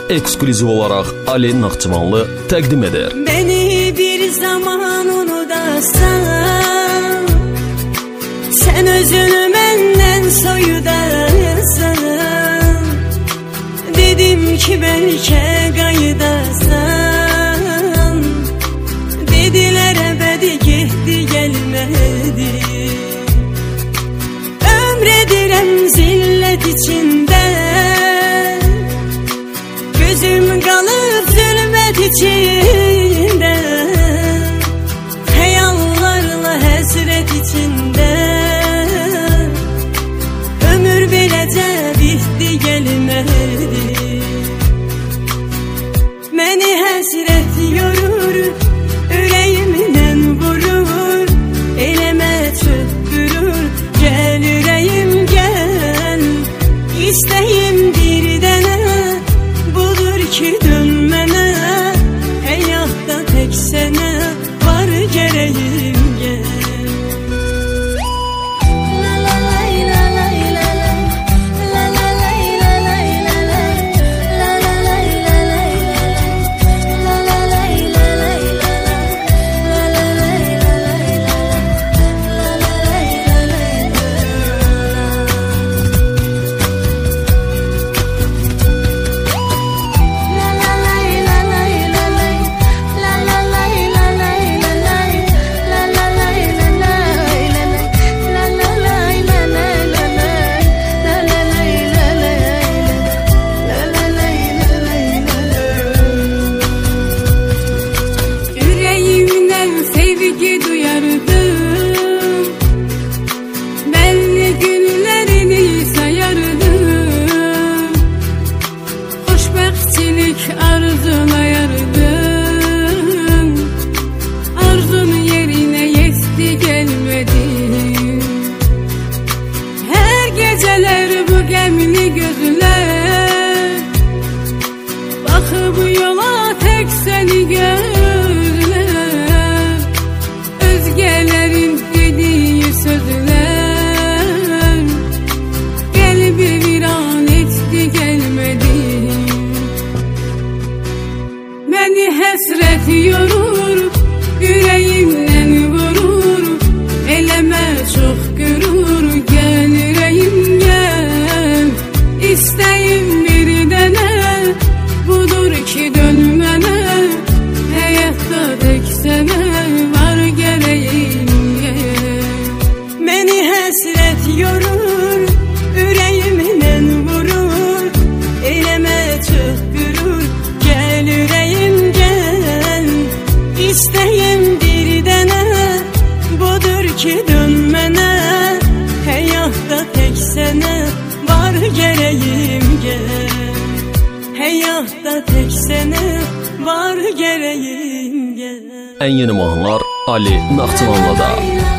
eksklüziv olaraq Ali Naxçıvanlı təqdim edir. Beni bir zaman unudasan, sen özünü menden soyudasan. Dedim ki belki qayıdasan, dediler ebedi gitti gelmedi. Ömredirem zillet içinde, gözüm kalıp zulmet içinde. Hayallarla hesret içinde, ömür beləcə bitti gelmedi. Məni həsrət yorur, ürəyimdən vurur, eləmə çöktürür. Gel ürəyim gel, istəyim bir dənə, budur ki dönmənə. Həyatda tək sənə var gərəyim gel. Arzun yerine yetdi gelmedi. Her geceler bu gemli gözler, bakıp yola tek seni gözler. Özgelerin dediği sözler, kalbi viran etti gelmedi. Beni həsrət yorur, ürəyimdən vurur, eləmə çox qürur. Gəl ürəyim gəl, istəyim bir dənə, budur ki dönmənə. Həyatda tək sənə var gərəyim gəl. Məni həsrət yorur, ürəyimdən vurur, eləmə çox qürur. Gel ürəyim gel, istəyim bir dənə, budur ki dönmənə. Həyatda tək sənə var gərəyim gel. Həyatda tək sənə var gərəyim gel. Ən yeni mahnılar Ali Naxçıvanlıda.